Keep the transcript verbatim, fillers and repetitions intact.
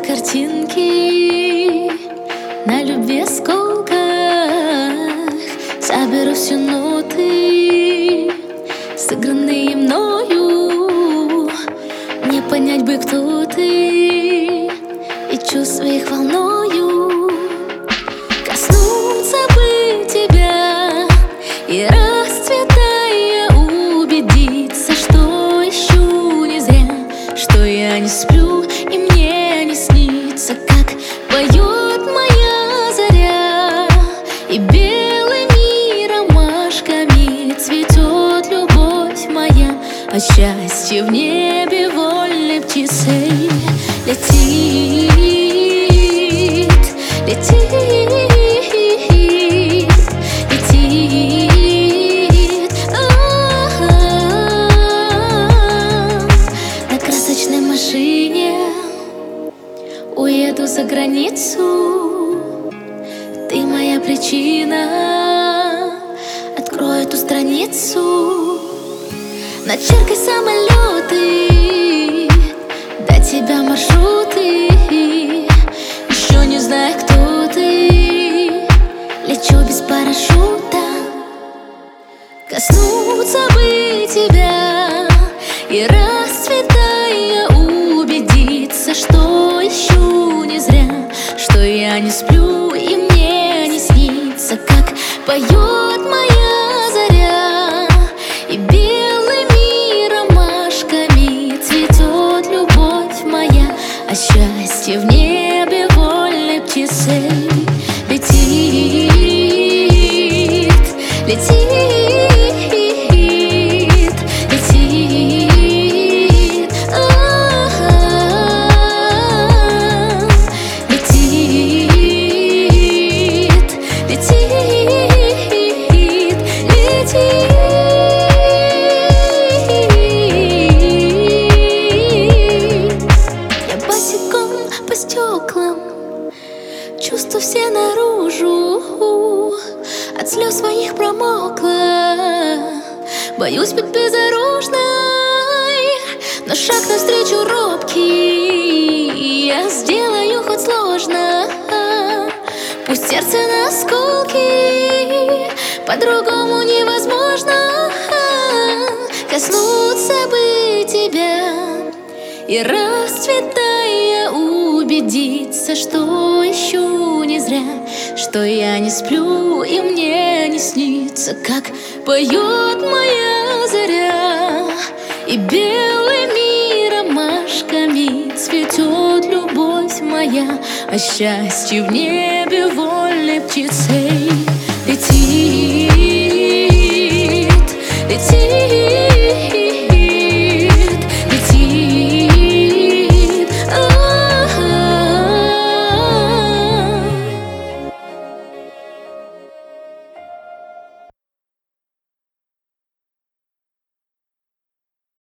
картинки на любви осколках. Соберу все ноты, сыгранные мною. Не понять бы, кто ты, и чувств их волною. Коснуться бы тебя и расцветая убедиться, что ищу не зря, что я не сплю и мне не снится, как поет моя заря, и белыми ромашками цветет любовь моя, а счастье в небе вольной птицей летит, летит, летит. А-а-а. На красочной машине уеду за границу. Ты моя причина, открою эту страницу. Начеркай самолеты, до тебя маршруты. Еще не знаю, кто ты, лечу без парашюта. Коснуться бы тебя и расцветая убедиться, что ищу не зря, что я не сплю и мне не снится, как поет моя заря, и белыми ромашками цветет любовь моя, а счастье в небе вольной птицей летит, летит, летит. А-а-а. Летит, летит, летит. Я босиком по стеклам, чувства все наружу, от слез своих промокла. Боюсь быть безоружной, но шаг навстречу робкий я сделаю хоть сложно. Пусть сердце на осколки, по-другому невозможно. Коснуться бы тебя и расцветая убедиться, что ищу не зря, что я не сплю и мне не снится, как поет моя заря, и белыми ромашками цветет любовь моя, а счастье в небе вольной птицей